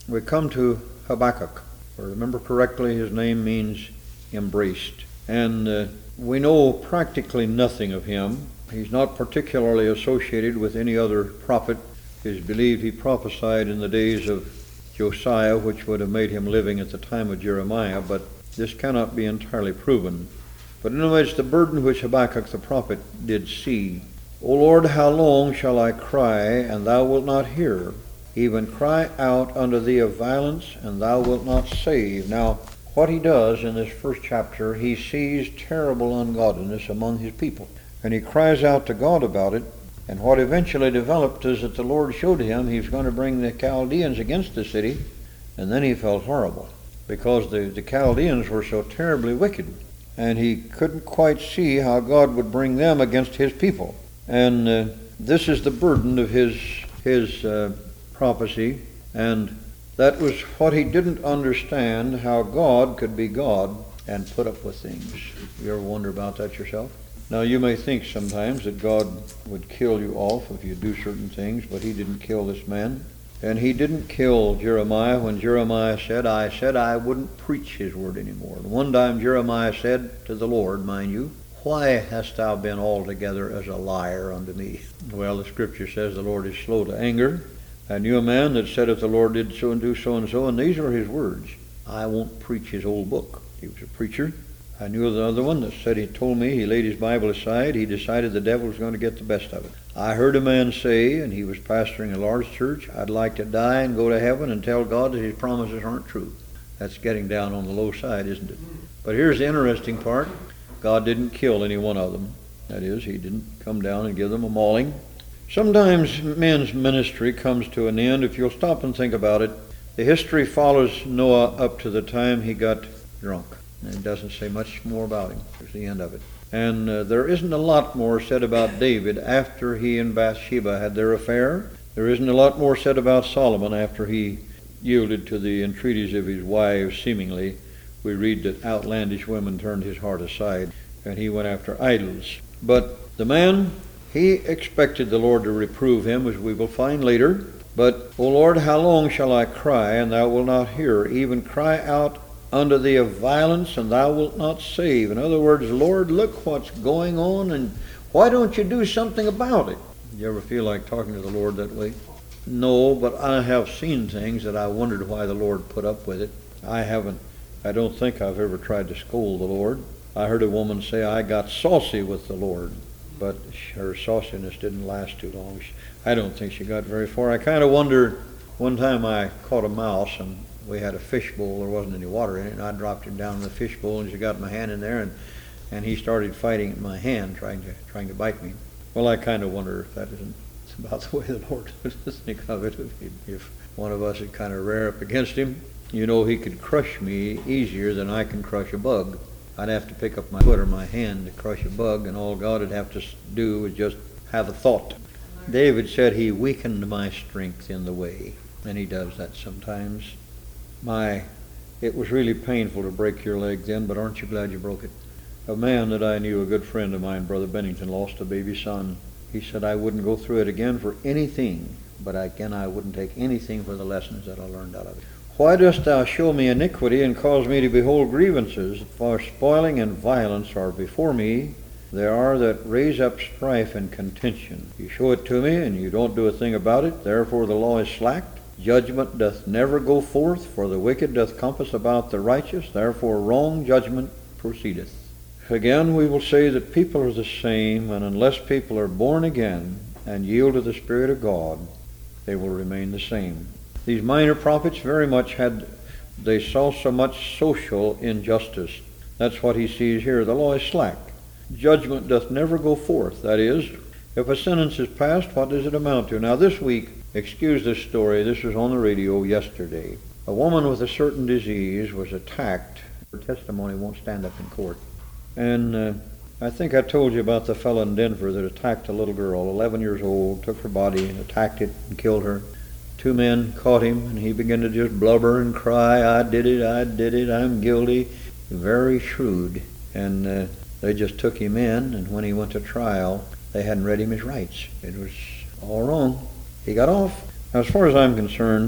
we come to Habakkuk. If I remember correctly, his name means embraced. And we know practically nothing of him. He's not particularly associated with any other prophet. It is believed he prophesied in the days of Josiah, which would have made him living at the time of Jeremiah, but this cannot be entirely proven. But in other words, the burden which Habakkuk the prophet did see. O Lord, how long shall I cry, and thou wilt not hear? Even cry out unto thee of violence, and thou wilt not save. Now, what he does in this first chapter, he sees terrible ungodliness among his people. And he cries out to God about it. And what eventually developed is that the Lord showed him he was going to bring the Chaldeans against the city. And then he felt horrible, because the Chaldeans were so terribly wicked. And he couldn't quite see how God would bring them against his people. And this is the burden of his prophecy. And that was what he didn't understand, how God could be God and put up with things. You ever wonder about that yourself? Now, you may think sometimes that God would kill you off if you do certain things, but he didn't kill this man. And he didn't kill Jeremiah when Jeremiah said I wouldn't preach his word anymore. And one time Jeremiah said to the Lord, mind you, why hast thou been altogether as a liar unto me? Well, the scripture says the Lord is slow to anger. I knew a man that said if the Lord did so and do so and so, and these are his words, I won't preach his old book. He was a preacher. I knew another one that said he told me he laid his Bible aside. He decided the devil was going to get the best of it. I heard a man say, and he was pastoring a large church, I'd like to die and go to heaven and tell God that his promises aren't true. That's getting down on the low side, isn't it? But here's the interesting part. God didn't kill any one of them. That is, he didn't come down and give them a mauling. Sometimes men's ministry comes to an end. If you'll stop and think about it, the history follows Noah up to the time he got drunk. And it doesn't say much more about him. There's the end of it. And there isn't a lot more said about David after he and Bathsheba had their affair. There isn't a lot more said about Solomon after he yielded to the entreaties of his wives, seemingly. We read that outlandish women turned his heart aside, and he went after idols. But the man, he expected the Lord to reprove him, as we will find later. But, O Lord, how long shall I cry, and thou wilt not hear? Even cry out unto thee of violence, and thou wilt not save. In other words, Lord, look what's going on, and why don't you do something about it? You ever feel like talking to the Lord that way? No, but I have seen things that I wondered why the Lord put up with it. I don't think I've ever tried to scold the Lord. I heard a woman say I got saucy with the Lord, but her sauciness didn't last too long. I don't think she got very far. I kind of wonder, one time I caught a mouse, and we had a fish bowl. There wasn't any water in it, and I dropped him down in the fish bowl, and she got my hand in there, and he started fighting at my hand, trying to bite me. Well, I kind of wonder if that isn't about the way the Lord would think of it. If one of us had kind of rear up against him, you know, he could crush me easier than I can crush a bug. I'd have to pick up my foot or my hand to crush a bug, and all God would have to do was just have a thought. David said he weakened my strength in the way, and he does that sometimes. It was really painful to break your leg then, but aren't you glad you broke it? A man that I knew, a good friend of mine, Brother Bennington, lost a baby son. He said, I wouldn't go through it again for anything, but again I wouldn't take anything for the lessons that I learned out of it. Why dost thou show me iniquity and cause me to behold grievances? For spoiling and violence are before me. There are that raise up strife and contention. You show it to me, and you don't do a thing about it. Therefore the law is slacked. Judgment doth never go forth, for the wicked doth compass about the righteous. Therefore wrong judgment proceedeth. Again, we will say that people are the same, and unless people are born again and yield to the Spirit of God, they will remain the same. These minor prophets very much they saw so much social injustice. That's what he sees here. The law is slack. Judgment doth never go forth. That is, if a sentence is passed, what does it amount to? Now this week, excuse this story, this was on the radio yesterday. A woman with a certain disease was attacked. Her testimony won't stand up in court. And I think I told you about the fellow in Denver that attacked a little girl, 11 years old, took her body, attacked it, and killed her. 2 men caught him, and he began to just blubber and cry, I did it, I'm guilty. Very shrewd. And they just took him in, and when he went to trial, they hadn't read him his rights. It was all wrong. He got off. Now, as far as I'm concerned,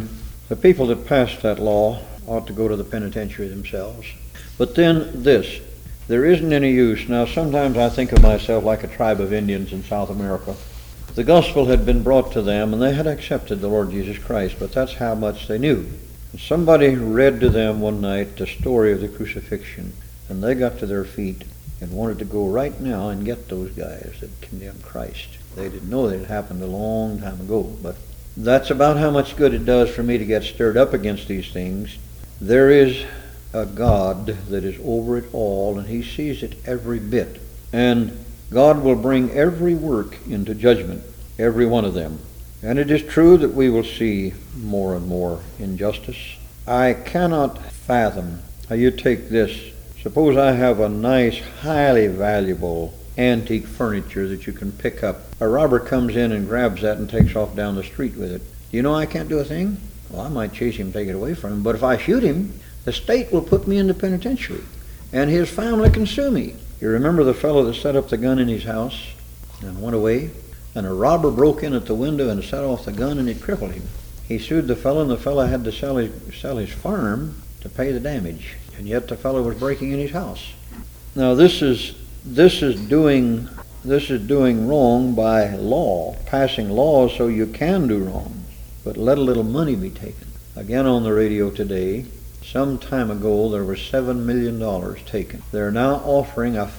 The people that passed that law ought to go to the penitentiary themselves. But then this, there isn't any use. Now sometimes I think of myself like a tribe of Indians in South America. The gospel had been brought to them and they had accepted the Lord Jesus Christ, but that's how much they knew. Somebody read to them one night the story of the crucifixion, and they got to their feet and wanted to go right now and get those guys that condemned Christ. They didn't know that it happened a long time ago, but that's about how much good it does for me to get stirred up against these things. There is a God that is over it all, and he sees it every bit. And God will bring every work into judgment, every one of them. And it is true that we will see more and more injustice. I cannot fathom how you take this. Suppose I have a nice, highly valuable antique furniture that you can pick up. A robber comes in and grabs that and takes off down the street with it. Do you know I can't do a thing? Well, I might chase him, take it away from him, but if I shoot him, the state will put me in the penitentiary, and his family can sue me. You remember the fellow that set up the gun in his house and went away? And a robber broke in at the window and set off the gun, and it crippled him. He sued the fellow, and the fellow had to sell his farm to pay the damage, and yet the fellow was breaking in his house. Now this is doing wrong by law, passing laws so you can do wrong, but let a little money be taken. Again on the radio today, some time ago there was $7 million taken. They're now offering a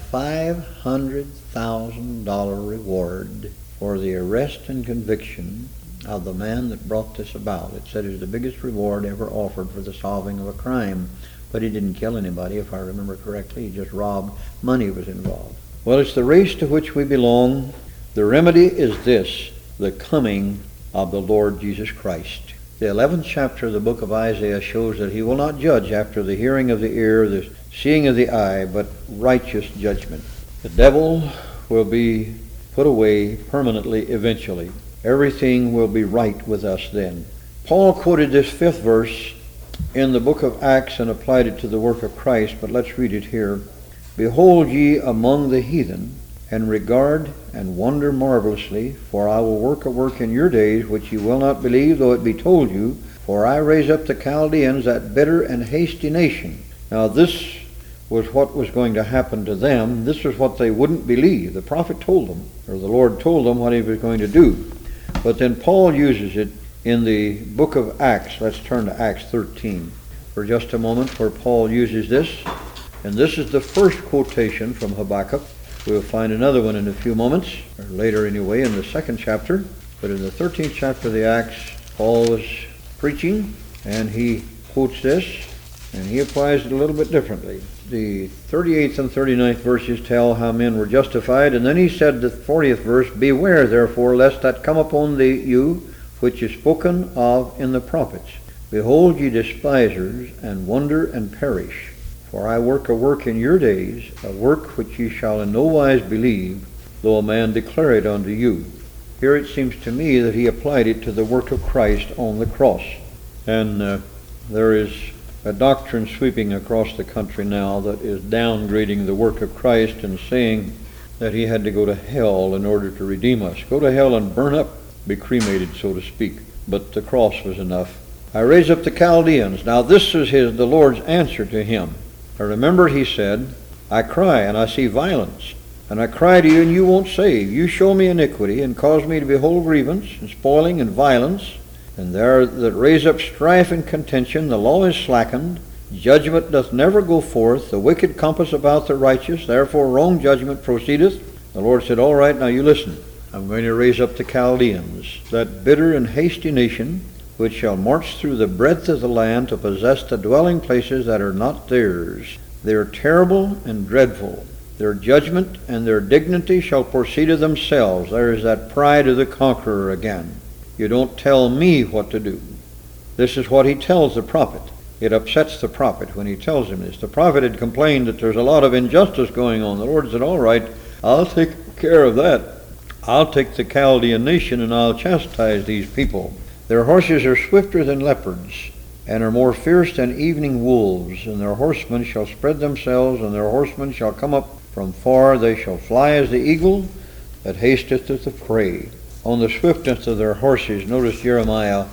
$500,000 reward for the arrest and conviction of the man that brought this about. It said it was the biggest reward ever offered for the solving of a crime. But he didn't kill anybody, if I remember correctly. He just robbed. Money was involved. Well, it's the race to which we belong. The remedy is this, the coming of the Lord Jesus Christ. The 11th chapter of the book of Isaiah shows that he will not judge after the hearing of the ear, the seeing of the eye, but righteous judgment. The devil will be put away permanently eventually. Everything will be right with us then. Paul quoted this 5th verse in the book of Acts and applied it to the work of Christ, but let's read it here. Behold ye among the heathen, and regard and wonder marvelously, for I will work a work in your days which ye will not believe, though it be told you. For I raise up the Chaldeans, that bitter and hasty nation. Now this was what was going to happen to them. This was what they wouldn't believe. The prophet told them, or the Lord told them what he was going to do. But then Paul uses it in the book of Acts. Let's turn to Acts 13 for just a moment, where Paul uses this. And this is the first quotation from Habakkuk. We'll find another one in a few moments, or later anyway, in the 2nd chapter. But in the 13th chapter of the Acts, Paul was preaching, and he quotes this, and he applies it a little bit differently. The 38th and 39th verses tell how men were justified, and then he said, the 40th verse, beware therefore lest that come upon you which is spoken of in the prophets. Behold, ye despisers, and wonder and perish. For I work a work in your days, a work which ye shall in no wise believe, though a man declare it unto you. Here it seems to me that he applied it to the work of Christ on the cross. And there is a doctrine sweeping across the country now that is downgrading the work of Christ and saying that he had to go to hell in order to redeem us. Go to hell and burn up, be cremated, so to speak. But the cross was enough. I raise up the Chaldeans. Now this is the Lord's answer to him. I remember he said, I cry and I see violence, and I cry to you and you won't save. You show me iniquity and cause me to behold grievance and spoiling and violence. And there that raise up strife and contention, the law is slackened, judgment doth never go forth, the wicked compass about the righteous, therefore wrong judgment proceedeth. The Lord said, all right, now you listen. I'm going to raise up the Chaldeans, that bitter and hasty nation, which shall march through the breadth of the land to possess the dwelling places that are not theirs. They are terrible and dreadful. Their judgment and their dignity shall proceed of themselves. There is that pride of the conqueror again. You don't tell me what to do. This is what he tells the prophet. It upsets the prophet when he tells him this. The prophet had complained that there's a lot of injustice going on. The Lord said, all right, I'll take care of that. I'll take the Chaldean nation and I'll chastise these people. Their horses are swifter than leopards, and are more fierce than evening wolves, and their horsemen shall spread themselves, and their horsemen shall come up from far. They shall fly as the eagle that hasteth to the prey. On the swiftness of their horses, notice Jeremiah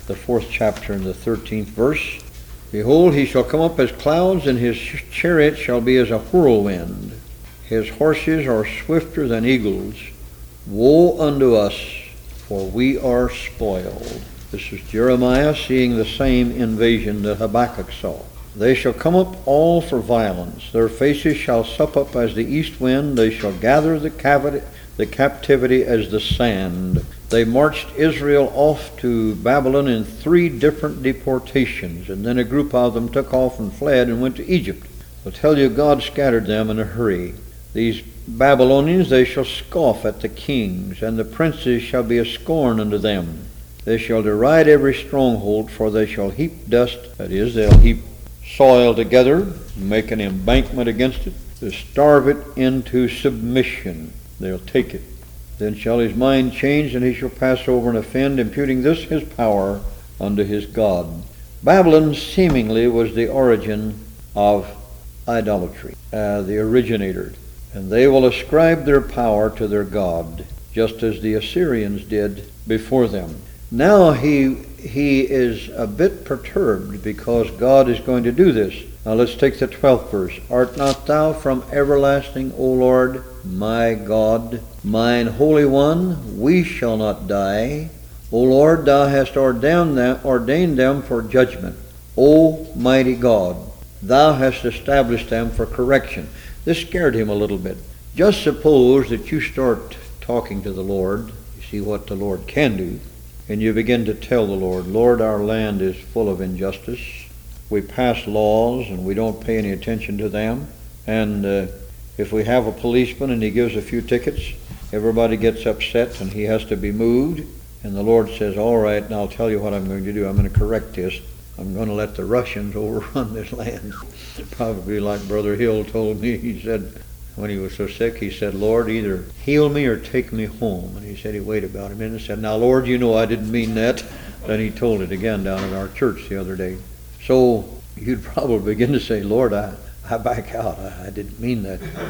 the 4th chapter and the 13th verse. Behold, he shall come up as clouds, and his chariot shall be as a whirlwind. His horses are swifter than eagles. Woe unto us, for we are spoiled. This is Jeremiah seeing the same invasion that Habakkuk saw. They shall come up all for violence. Their faces shall sup up as the east wind. They shall gather the captivity as the sand. They marched Israel off to Babylon in 3 different deportations, and then a group of them took off and fled and went to Egypt. I'll tell you, God scattered them in a hurry. These Babylonians, they shall scoff at the kings, and the princes shall be a scorn unto them. They shall deride every stronghold, for they shall heap dust, that is, they'll heap soil together, make an embankment against it, to starve it into submission. They'll take it. Then shall his mind change, and he shall pass over and offend, imputing this his power unto his God. Babylon seemingly was the origin of idolatry, the originator. And they will ascribe their power to their God, just as the Assyrians did before them. Now he is a bit perturbed because God is going to do this. Now let's take the 12th verse. Art not thou from everlasting, O Lord, my God, mine Holy One? We shall not die. O Lord, thou hast ordained them for judgment. O mighty God, thou hast established them for correction. This scared him a little bit. Just suppose that you start talking to the Lord, you see what the Lord can do, and you begin to tell the Lord, Lord, our land is full of injustice. We pass laws and we don't pay any attention to them. And if we have a policeman and he gives a few tickets, everybody gets upset and he has to be moved. And the Lord says, all right, and I'll tell you what I'm going to do. I'm going to correct this. I'm going to let the Russians overrun this land. Probably like Brother Hill told me. He said, when he was so sick, he said, Lord, either heal me or take me home. And he said he waited about a minute and said, now, Lord, you know I didn't mean that. Then he told it again down at our church the other day. So you'd probably begin to say, Lord, I back out. I didn't mean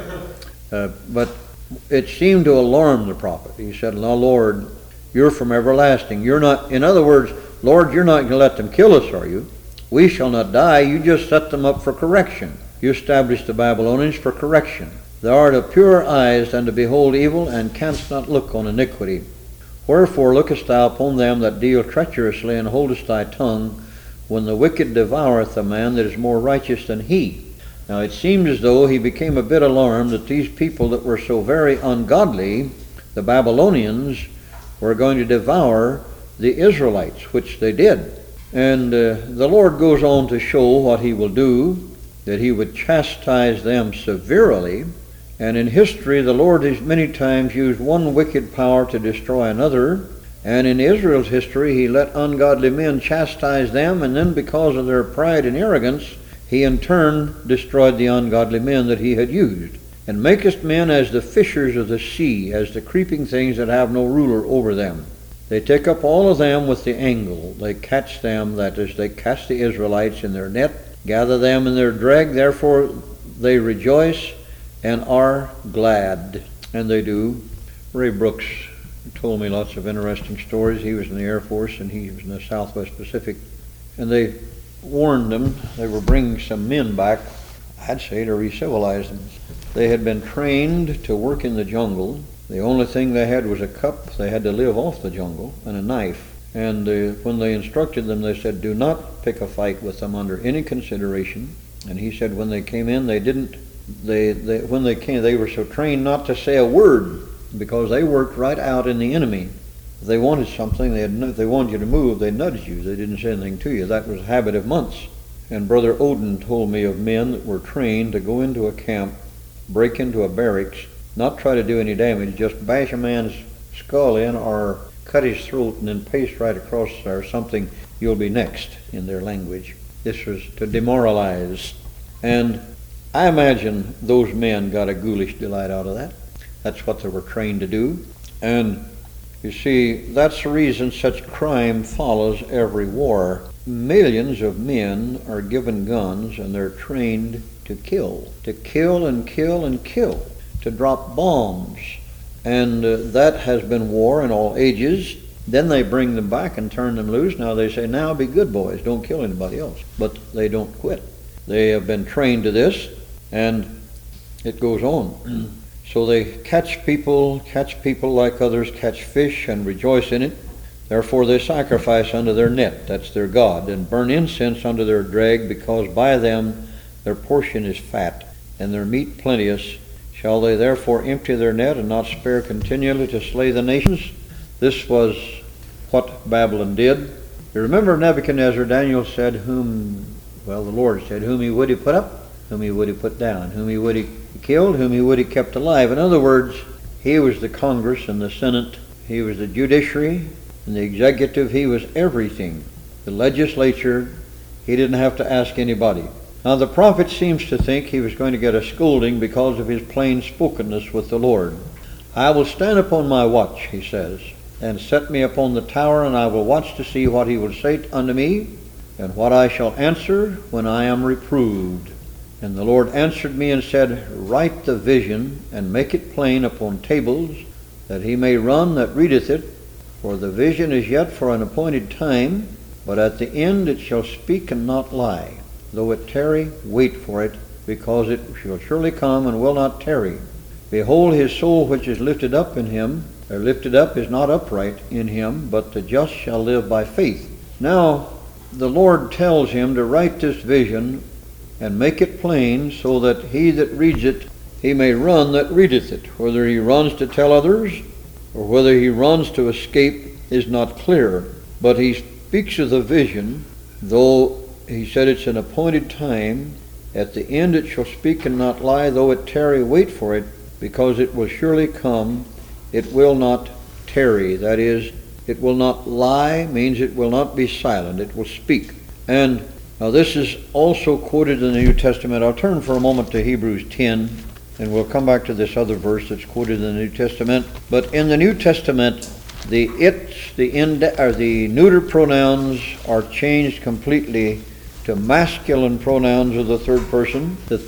that. But it seemed to alarm the prophet. He said, now, Lord, you're from everlasting. You're not, in other words, Lord, you're not going to let them kill us, are you? We shall not die. You just set them up for correction. You established the Babylonians for correction. Thou art of purer eyes than to behold evil, and canst not look on iniquity. Wherefore lookest thou upon them that deal treacherously, and holdest thy tongue, when the wicked devoureth a man that is more righteous than he? Now it seemed as though he became a bit alarmed that these people that were so very ungodly, the Babylonians, were going to devour the Israelites, which they did. And the Lord goes on to show what he will do, that he would chastise them severely. And in history, the Lord has many times used one wicked power to destroy another. And in Israel's history, he let ungodly men chastise them, and then because of their pride and arrogance, he in turn destroyed the ungodly men that he had used. And makest men as the fishers of the sea, as the creeping things that have no ruler over them. They take up all of them with the angle. They catch them, that is, they catch the Israelites in their net, gather them in their drag, therefore they rejoice and are glad. And they do. Ray Brooks told me lots of interesting stories. He was in the Air Force and he was in the Southwest Pacific. And they warned them, they were bringing some men back, I'd say to re-civilize them. They had been trained to work in the jungle. The only thing they had was a cup. They had to live off the jungle, and a knife. And when they instructed them, they said, do not pick a fight with them under any consideration. And he said when they came in, they didn't, when they came, they were so trained not to say a word, because they worked right out in the enemy. If they wanted something, if they wanted you to move, they nudged you. They didn't say anything to you. That was a habit of months. And Brother Odin told me of men that were trained to go into a camp, break into a barracks, not try to do any damage, just bash a man's skull in or cut his throat and then paste right across there something, you'll be next, in their language. This was to demoralize. And I imagine those men got a ghoulish delight out of that. That's what they were trained to do. And you see, that's the reason such crime follows every war. Millions of men are given guns and they're trained to kill and kill and kill, to drop bombs. And that has been war in all ages. Then they bring them back and turn them loose. Now they say, now be good boys, don't kill anybody else. But they don't quit. They have been trained to this, and it goes on. So they catch people like others catch fish, and rejoice in it. Therefore they sacrifice unto their net, that's their God, and burn incense unto their drag, because by them their portion is fat, and their meat plenteous. Shall they therefore empty their net, and not spare continually to slay the nations? This was what Babylon did. You remember Nebuchadnezzar, Daniel said, the Lord said, whom he would he put up, whom he would he put down, whom he would he killed, whom he would he kept alive. In other words, he was the Congress and the Senate, he was the judiciary, and the executive. He was everything. The legislature, he didn't have to ask anybody. Now the prophet seems to think he was going to get a scolding because of his plain spokenness with the Lord. I will stand upon my watch, he says, and set me upon the tower, and I will watch to see what he will say unto me, and what I shall answer when I am reproved. And the Lord answered me and said, write the vision, and make it plain upon tables, that he may run that readeth it. For the vision is yet for an appointed time, but at the end it shall speak and not lie. Though it tarry, wait for it, because it shall surely come and will not tarry. Behold, his soul which is lifted up in him, or lifted up is not upright in him, but the just shall live by faith. Now the Lord tells him to write this vision and make it plain, so that he that reads it, he may run that readeth it. Whether he runs to tell others, or whether he runs to escape, is not clear. But he speaks of the vision, though he said it's an appointed time. At the end it shall speak and not lie, though it tarry, wait for it, because it will surely come. It will not tarry. That is, it will not lie, means it will not be silent. It will speak. And now this is also quoted in the New Testament. I'll turn for a moment to Hebrews 10, and we'll come back to this other verse that's quoted in the New Testament. But in the New Testament, the neuter pronouns are changed completely to masculine pronouns of the third person. The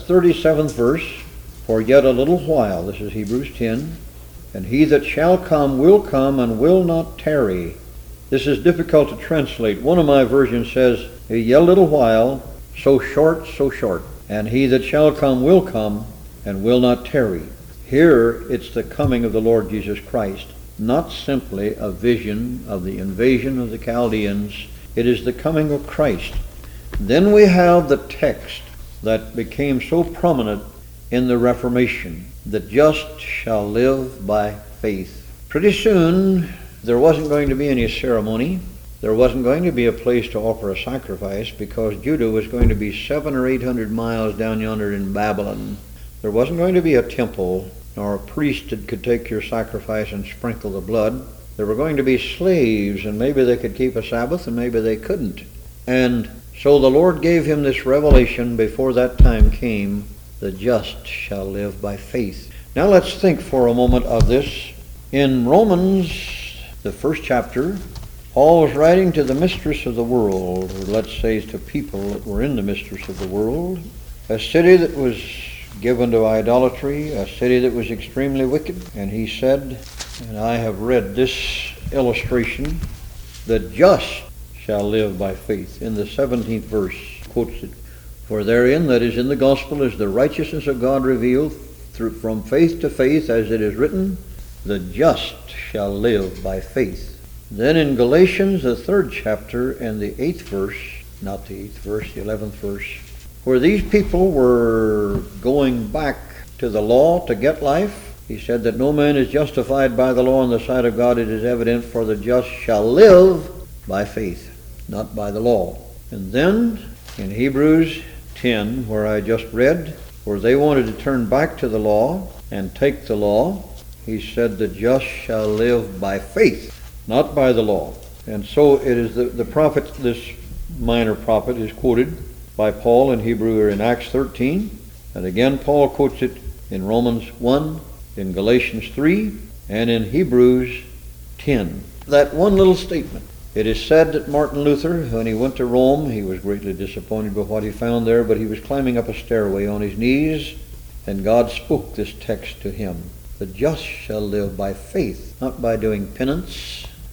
37th verse, for yet a little while, this is Hebrews 10, and he that shall come will come and will not tarry. This is difficult to translate. One of my versions says, yet a little while, so short, so short. And he that shall come will come and will not tarry. Here it's the coming of the Lord Jesus Christ, not simply a vision of the invasion of the Chaldeans. It is the coming of Christ. Then we have the text that became so prominent in the Reformation, the just shall live by faith. Pretty soon there wasn't going to be any ceremony. There wasn't going to be a place to offer a sacrifice, because Judah was going to be 700 or 800 miles down yonder in Babylon. There wasn't going to be a temple, nor a priest that could take your sacrifice and sprinkle the blood. There were going to be slaves, and maybe they could keep a Sabbath, and maybe they couldn't. And so the Lord gave him this revelation before that time came, the just shall live by faith. Now let's think for a moment of this. In Romans, the first chapter, Paul was writing to the mistress of the world, or let's say to people that were in the mistress of the world, a city that was given to idolatry, a city that was extremely wicked. And he said, and I have read this illustration, the just shall live by faith. In the 17th verse, quotes it, for therein, that is in the gospel, is the righteousness of God revealed from faith to faith, as it is written, the just shall live by faith. Then in Galatians, the 3rd chapter and the 8th verse, not the 8th verse, the 11th verse, where these people were going back to the law to get life, he said that no man is justified by the law in the sight of God. It is evident, for the just shall live by faith, not by the law. And then in Hebrews 10, where I just read, where they wanted to turn back to the law and take the law, he said the just shall live by faith, not by the law. And so it is the prophet, this minor prophet, is quoted by Paul in Hebrew, or in Acts 13. And again Paul quotes it in Romans 1, in Galatians 3, and in Hebrews 10. That one little statement. It is said that Martin Luther, when he went to Rome, he was greatly disappointed by what he found there, but he was climbing up a stairway on his knees, and God spoke this text to him. The just shall live by faith, not by doing penance,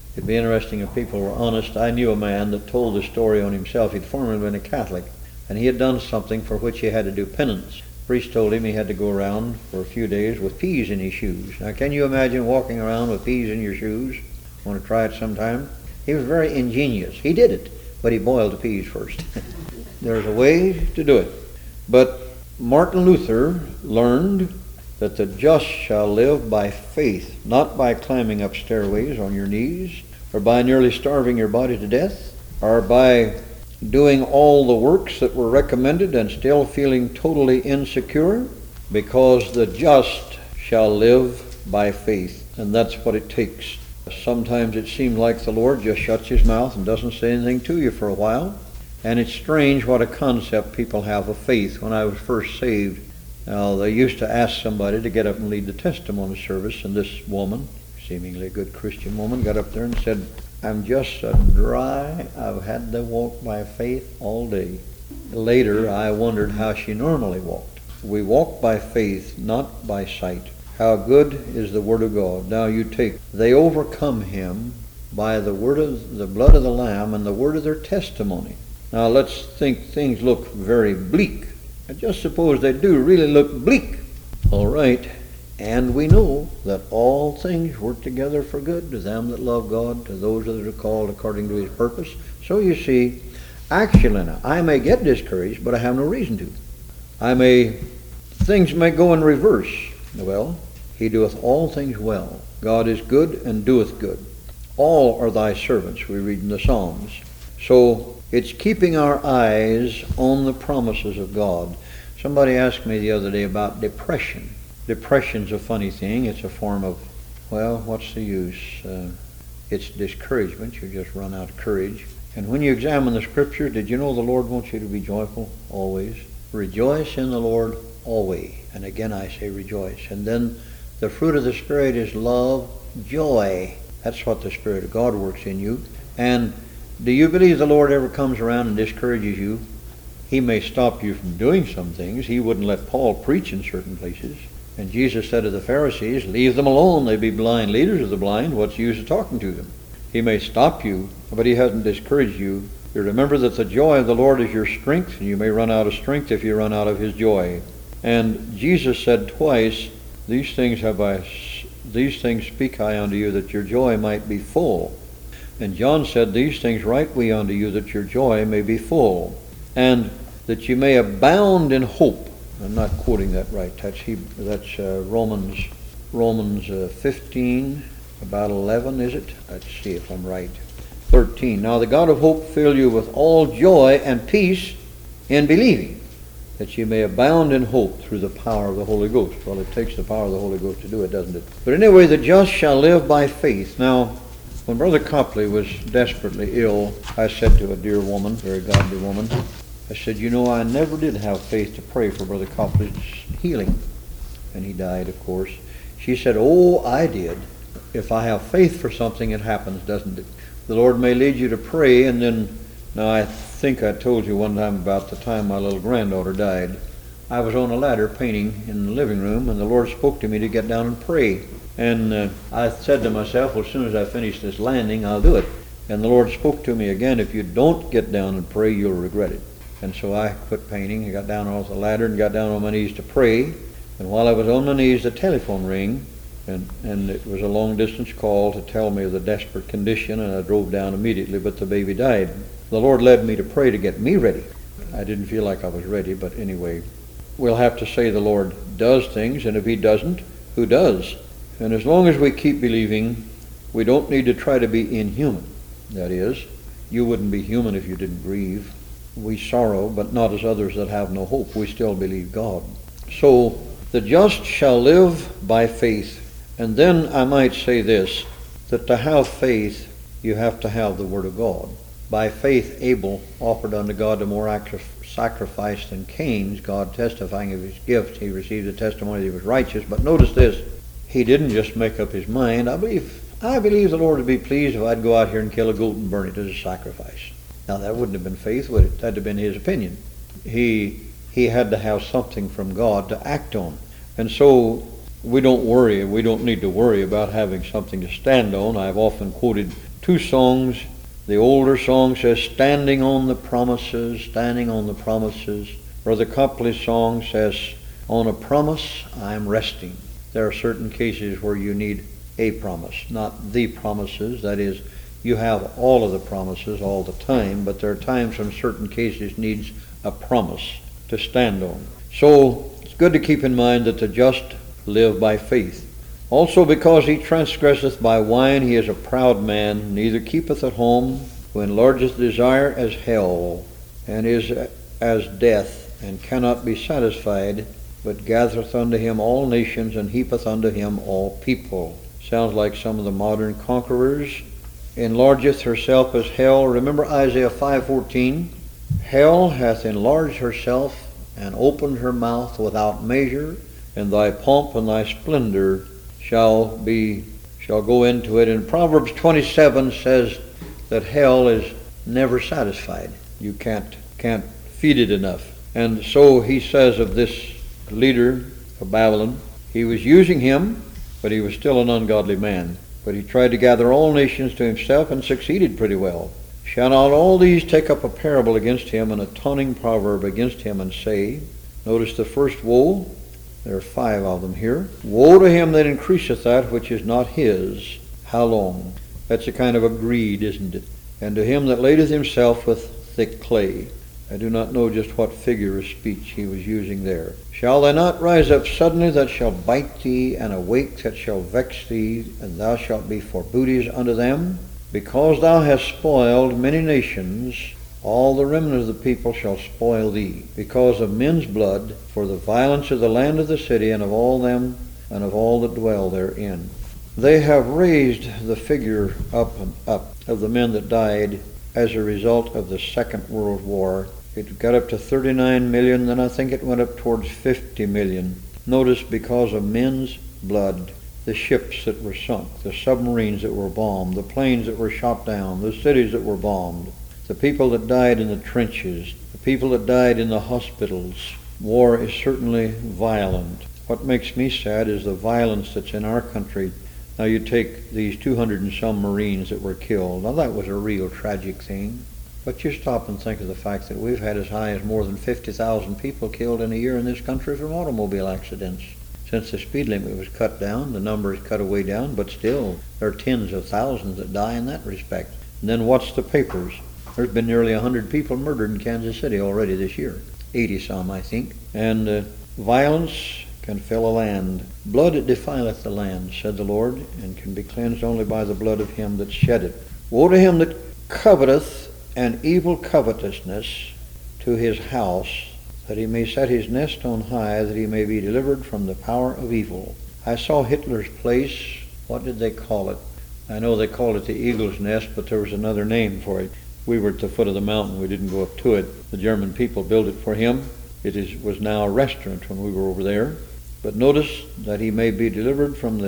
It'd be interesting if people were honest. I knew a man that told the story on himself. He'd formerly been a Catholic, and he had done something for which he had to do penance. The priest told him he had to go around for a few days with peas in his shoes. Now, can you imagine walking around with peas in your shoes? Want to try it sometime? He was very ingenious. He did it, but he boiled the peas first. There's a way to do it. But Martin Luther learned that the just shall live by faith, not by climbing up stairways on your knees, or by nearly starving your body to death, or by doing all the works that were recommended and still feeling totally insecure, because the just shall live by faith. And that's what it takes. Sometimes it seems like the Lord just shuts his mouth and doesn't say anything to you for a while. And it's strange what a concept people have of faith. When I was first saved, they used to ask somebody to get up and lead the testimony service, and this woman, seemingly a good Christian woman, got up there and said, "I'm just so dry, I've had to walk by faith all day." Later, I wondered how she normally walked. We walk by faith, not by sight. How good is the Word of God. Now you take, they overcome him by the word of the blood of the Lamb and the word of their testimony. Now let's think things look very bleak. I just suppose they do really look bleak. All right. And we know that all things work together for good to them that love God, to those that are called according to his purpose. So you see, actually now, I may get discouraged, but I have no reason to. Things may go in reverse. Well, he doeth all things well. God is good and doeth good. All are thy servants, we read in the Psalms. So it's keeping our eyes on the promises of God. Somebody asked me the other day about depression. Depression's a funny thing. It's a form of, well, what's the use? It's discouragement. You just run out of courage. And when you examine the Scripture, did you know the Lord wants you to be joyful always? Rejoice in the Lord always. And again I say rejoice. And then the fruit of the Spirit is love, joy. That's what the Spirit of God works in you. And do you believe the Lord ever comes around and discourages you? He may stop you from doing some things. He wouldn't let Paul preach in certain places. And Jesus said to the Pharisees, leave them alone. They be blind leaders of the blind. What's the use of talking to them? He may stop you, but he hasn't discouraged you. You remember that the joy of the Lord is your strength, and you may run out of strength if you run out of his joy. And Jesus said twice, these things speak I unto you, that your joy might be full. And John said, these things write we unto you, that your joy may be full, and that you may abound in hope. I'm not quoting that right. That's Romans 15, about 11, is it? Let's see if I'm right. 13. Now the God of hope fill you with all joy and peace in believing, that you may abound in hope through the power of the Holy Ghost. Well, it takes the power of the Holy Ghost to do it, doesn't it? But anyway, the just shall live by faith. Now, when Brother Copley was desperately ill, I said to a dear woman, very godly woman, I said, you know, I never did have faith to pray for Brother Copley's healing. And he died, of course. She said, oh, I did. If I have faith for something, it happens, doesn't it? The Lord may lead you to pray, and then, now I think I told you one time about the time my little granddaughter died. I was on a ladder painting in the living room, and the Lord spoke to me to get down and pray. And I said to myself, well, as soon as I finish this landing, I'll do it. And the Lord spoke to me again, if you don't get down and pray, you'll regret it. And so I quit painting and got down off the ladder and got down on my knees to pray. And while I was on my knees, the telephone rang, and it was a long-distance call to tell me of the desperate condition, and I drove down immediately, but the baby died. The Lord led me to pray to get me ready. I didn't feel like I was ready, but anyway, we'll have to say the Lord does things, and if he doesn't, who does? And as long as we keep believing, we don't need to try to be inhuman. That is, you wouldn't be human if you didn't grieve. We sorrow, but not as others that have no hope. We still believe God. So, the just shall live by faith. And then I might say this, that to have faith, you have to have the Word of God. By faith, Abel offered unto God a more active sacrifice than Cain's, God testifying of his gift. He received the testimony that he was righteous. But notice this, he didn't just make up his mind. I believe the Lord would be pleased if I'd go out here and kill a goat and burn it as a sacrifice. Now that wouldn't have been faith, would it? That'd have been his opinion. He had to have something from God to act on. And so we don't worry, we don't need to worry about having something to stand on. I've often quoted two songs. The older song says, standing on the promises, standing on the promises. Brother Copley's song says, on a promise I'm resting. There are certain cases where you need a promise, not the promises. That is, you have all of the promises all the time, but there are times when certain cases needs a promise to stand on. So it's good to keep in mind that the just live by faith. Also, because he transgresseth by wine, he is a proud man, neither keepeth at home, who enlargeth desire as hell, and is as death, and cannot be satisfied, but gathereth unto him all nations, and heapeth unto him all people. Sounds like some of the modern conquerors. Enlargeth herself as hell. Remember Isaiah 5:14. Hell hath enlarged herself, and opened her mouth without measure, and thy pomp and thy splendor shall go into it. And Proverbs 27 says that hell is never satisfied. You can't feed it enough. And so he says of this leader of Babylon, he was using him, but he was still an ungodly man. But he tried to gather all nations to himself and succeeded pretty well. Shall not all these take up a parable against him, and a taunting proverb against him, and say, notice the first woe, there are 5 of them here. Woe to him that increaseth that which is not his. How long? That's a kind of a greed, isn't it? And to him that ladeth himself with thick clay. I do not know just what figure of speech he was using there. Shall they not rise up suddenly that shall bite thee, and awake that shall vex thee, and thou shalt be for booties unto them? Because thou hast spoiled many nations, all the remnant of the people shall spoil thee, because of men's blood, for the violence of the land of the city, and of all them, and of all that dwell therein. They have raised the figure up and up of the men that died as a result of the Second World War. It got up to 39 million, then I think it went up towards 50 million. Notice, because of men's blood, the ships that were sunk, the submarines that were bombed, the planes that were shot down, the cities that were bombed, the people that died in the trenches, the people that died in the hospitals. War is certainly violent. What makes me sad is the violence that's in our country. Now you take these 200 and some Marines that were killed. Now that was a real tragic thing. But you stop and think of the fact that we've had as high as more than 50,000 people killed in a year in this country from automobile accidents. Since the speed limit was cut down, the number is cut way down, but still there are tens of thousands that die in that respect. And then what's the papers? There's been nearly 100 people murdered in Kansas City already this year. 80 some, I think. And violence can fill a land. Blood it defileth the land, said the Lord, and can be cleansed only by the blood of him that shed it. Woe to him that coveteth an evil covetousness to his house, that he may set his nest on high, that he may be delivered from the power of evil. I saw Hitler's place. What did they call it? I know they called it the Eagle's Nest, but there was another name for it. We were at the foot of the mountain. We didn't go up to it. The German people built it for him. It was now a restaurant when we were over there. But notice that he may be delivered from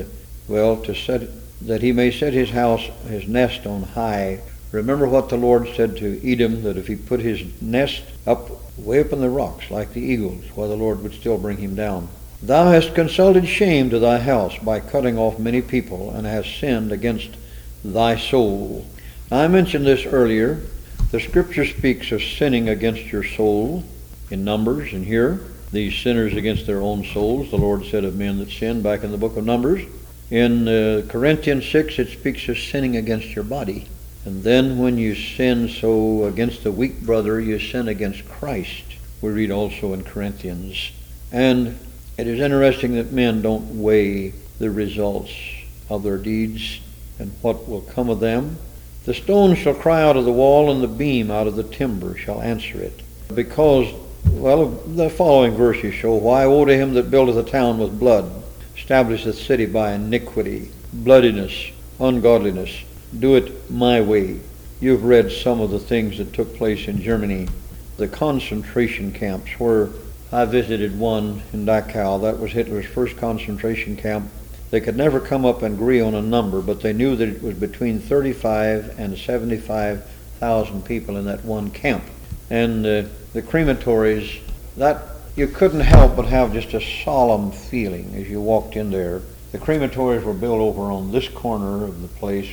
that he may set his house, his nest on high. Remember what the Lord said to Edom, that if he put his nest way up in the rocks like the eagles, why the Lord would still bring him down. Thou hast consulted shame to thy house by cutting off many people, and hast sinned against thy soul. Now, I mentioned this earlier. The Scripture speaks of sinning against your soul in Numbers, and here, these sinners against their own souls, the Lord said of men that sin back in the book of Numbers. In Corinthians 6, it speaks of sinning against your body. And then when you sin so against a weak brother, you sin against Christ. We read also in Corinthians. And it is interesting that men don't weigh the results of their deeds and what will come of them. The stone shall cry out of the wall, and the beam out of the timber shall answer it. Because, the following verses show, why woe to him that buildeth a town with blood, establisheth the city by iniquity, bloodiness, ungodliness. Do it my way. You've read some of the things that took place in Germany. The concentration camps, where I visited one in Dachau. That was Hitler's first concentration camp. They could never come up and agree on a number, but they knew that it was between 35 and 75,000 people in that one camp. And the crematories, that you couldn't help but have just a solemn feeling as you walked in there. The crematories were built over on this corner of the place,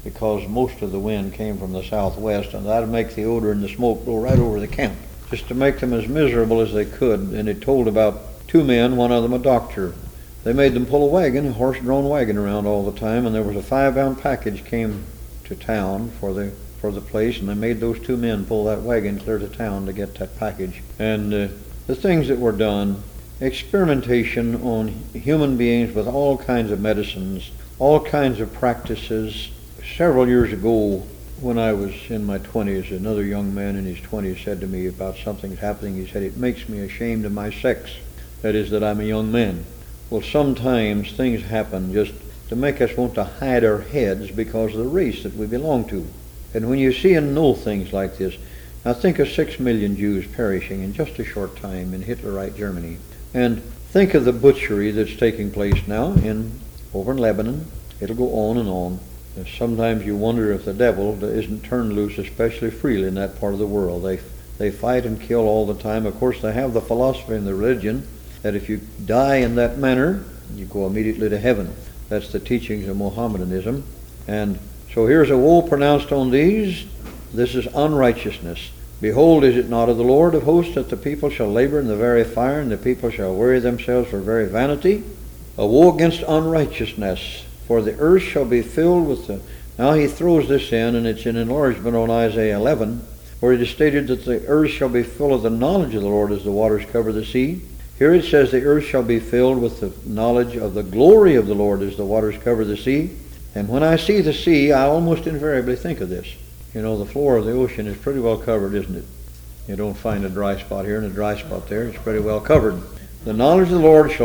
because most of the wind came from the southwest, and that would make the odor and the smoke blow right over the camp, just to make them as miserable as they could. And it told about two men, one of them a doctor. They made them pull a wagon, a horse-drawn wagon around all the time, and there was a 5-pound package came to town for the place, and they made those two men pull that wagon clear to town to get that package. And the things that were done, experimentation on human beings with all kinds of medicines, all kinds of practices. Several years ago, when I was in my 20s, another young man in his 20s said to me about something happening. He said, "It makes me ashamed of my sex." That is, that I'm a young man. Well, sometimes things happen just to make us want to hide our heads because of the race that we belong to. And when you see and know things like this, now think of 6 million Jews perishing in just a short time in Hitlerite Germany. And think of the butchery that's taking place now over in Lebanon. It'll go on and on. And sometimes you wonder if the devil isn't turned loose especially freely in that part of the world. They fight and kill all the time. Of course, they have the philosophy and the religion that if you die in that manner, you go immediately to heaven. That's the teachings of Mohammedanism. And so here's a woe pronounced on these. This is unrighteousness. Behold, is it not of the Lord of hosts that the people shall labor in the very fire, and the people shall weary themselves for very vanity? A woe against unrighteousness, for the earth shall be filled with the... Now he throws this in, and it's an enlargement on Isaiah 11, where it is stated that the earth shall be full of the knowledge of the Lord as the waters cover the sea. Here it says the earth shall be filled with the knowledge of the glory of the Lord as the waters cover the sea. And when I see the sea, I almost invariably think of this. You know, the floor of the ocean is pretty well covered, isn't it? You don't find a dry spot here and a dry spot there. It's pretty well covered. The knowledge of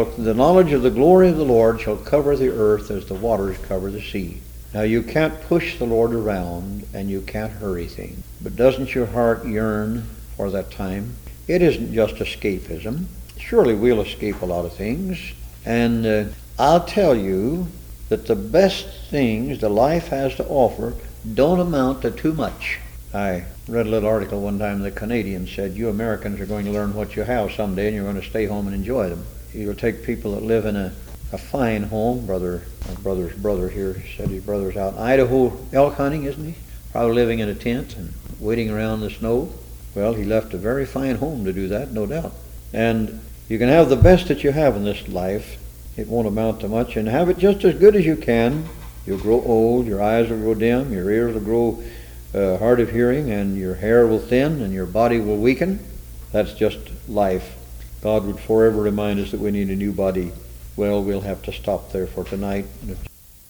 the glory of the Lord shall cover the earth as the waters cover the sea. Now you can't push the Lord around and you can't hurry things. But doesn't your heart yearn for that time? It isn't just escapism. Surely we'll escape a lot of things. And I'll tell you that the best things the life has to offer don't amount to too much. I read a little article one time. The Canadian said, you Americans are going to learn what you have someday, and you're going to stay home and enjoy them. You'll take people that live in a fine home. My brother's brother here said his brother's out in Idaho elk hunting, isn't he? Probably living in a tent and waiting around the snow. Well, he left a very fine home to do that, no doubt. And you can have the best that you have in this life. It won't amount to much, and have it just as good as you can. You'll grow old, your eyes will grow dim, your ears will grow hard of hearing, and your hair will thin, and your body will weaken. That's just life. God would forever remind us that we need a new body. Well, we'll have to stop there for tonight.